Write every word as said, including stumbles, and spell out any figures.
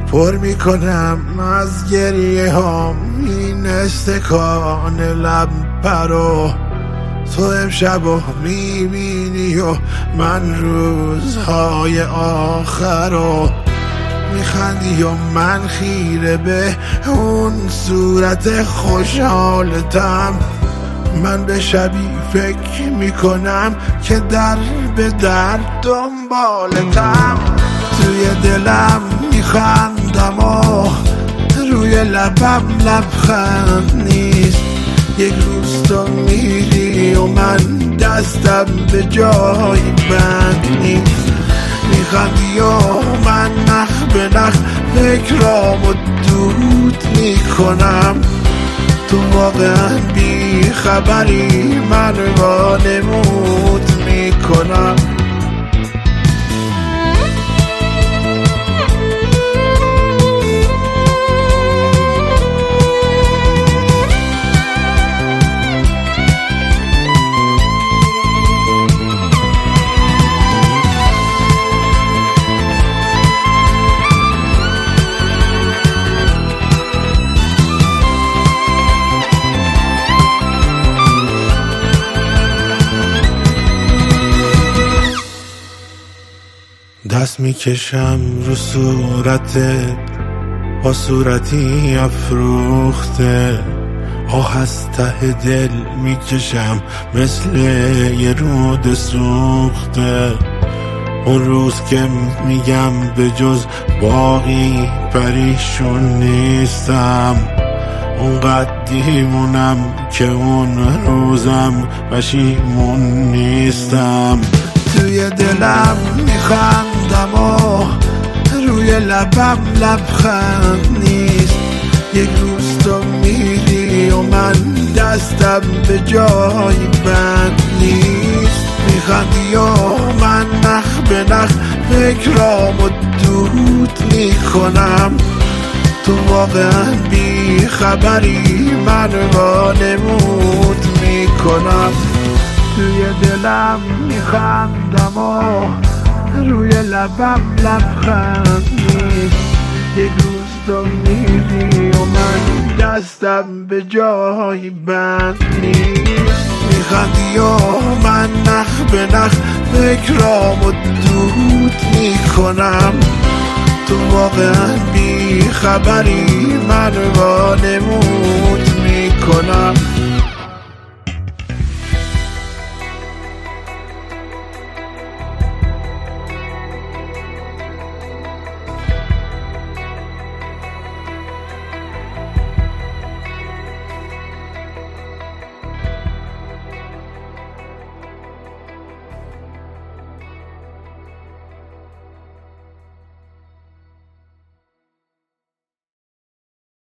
پر میکنم از گریه هام این استکان لب پرو. تو امشب رو میبینی و من روزهای آخر رو. میخندی و من خیره به اون صورت خوشحالتم. من به شبی فکر میکنم که در به در دنبالتم. توی دلم میخندم و روی لبم لبخند نیست. یک روز تو میری و من دستم به جای بند نیست. میخندی و من نخ به نخ فکرامو دود میکنم. تو واقعا بی خبری من وانمود میکنم. دست میکشم رو صورتت با صورتی افروخته. آه از ته دل میکشم مثل یه رود سوخته. اون روز که میگم به جز باقی پریشون نیستم. اونقدر دیمونم که اون روزم پشیمون نیستم. توی دلم میخندم و روی لبم لبخند نیست. یک روز تو میری و من دستم به جای بند نیست. میخندی و من نخ به نخ فکرامو دود میکنم. تو واقعا بی خبری من وانمود میکنم. توی دلم میخندم و روی لبم لبخند نیست. یک روز تو میری و من دستم به جای بند نیست. میخندی و من نخ به نخ فکرامو دود میکنم. تو واقعا بی خبری من وانمود میکنم.